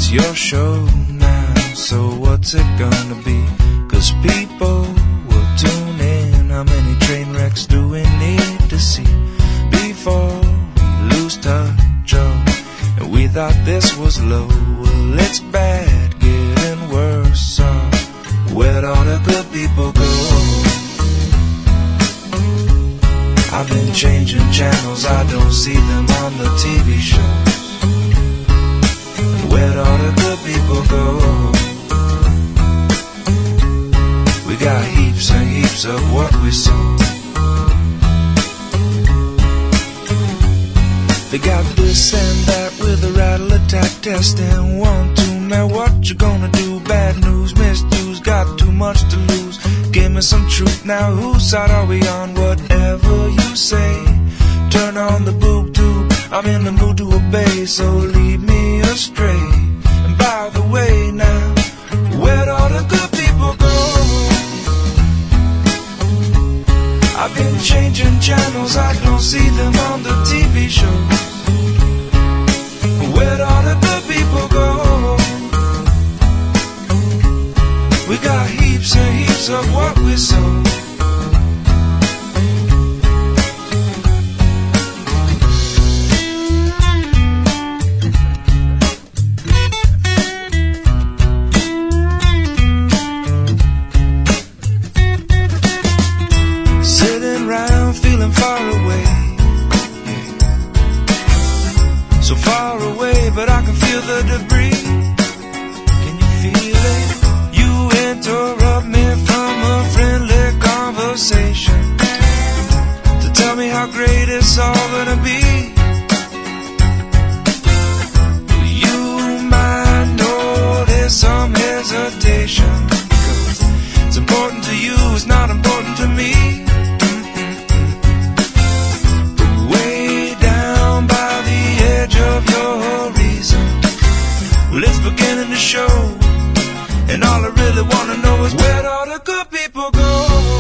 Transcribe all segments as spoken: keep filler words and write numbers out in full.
it's your show now, so what's it gonna be? Cause people will tune in. How many train wrecks do we need to see before we lose touch? Oh, and we thought this was low. Well, it's bad, getting worse. So where'd all the good people go? I've been changing channels, I don't see them on the T V shows. Where'd all the good people go? We got heaps and heaps of what we sow. They got this and that with a rattle attack test and one, two, man, what you gonna do? Bad news, misuse, got too much to lose. Give me some truth now, whose side are we on? Whatever you say, turn on the boob tube, I'm in the mood to obey, so lead me astray. And by the way now, where'd all the good people go? I've been changing channels, I don't see them on the T V shows. Where'd all the good people go? We got heaps and heaps of what we sow. Sitting round feeling far away, yeah. So far away, but I can feel the debris. Can you feel it? Interrupt me from a friendly conversation to tell me how great it's all gonna be. You might notice some hesitation, 'cause it's important to you, it's not important to me. But way down by the edge of your reason, well, it's beginning to show. And all I really wanna know is where'd all the good people go?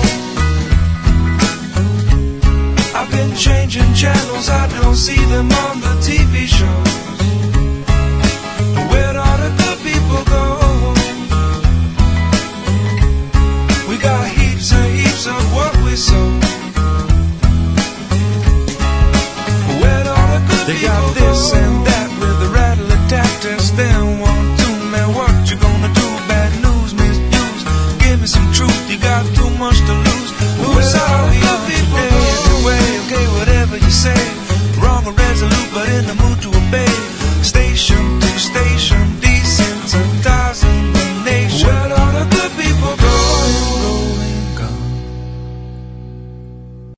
I've been changing channels, I don't see them on the T V shows. Where'd all the good people go? We got heaps and heaps of what we sow. Where'd all the good they people go? They got this and that with the rattle attack test. Then one, two, man, what you gonna do? Some truth, you got too much to lose. Who's all the other people? Anyway, okay, whatever you say, wrong or resolute, but in the mood to obey.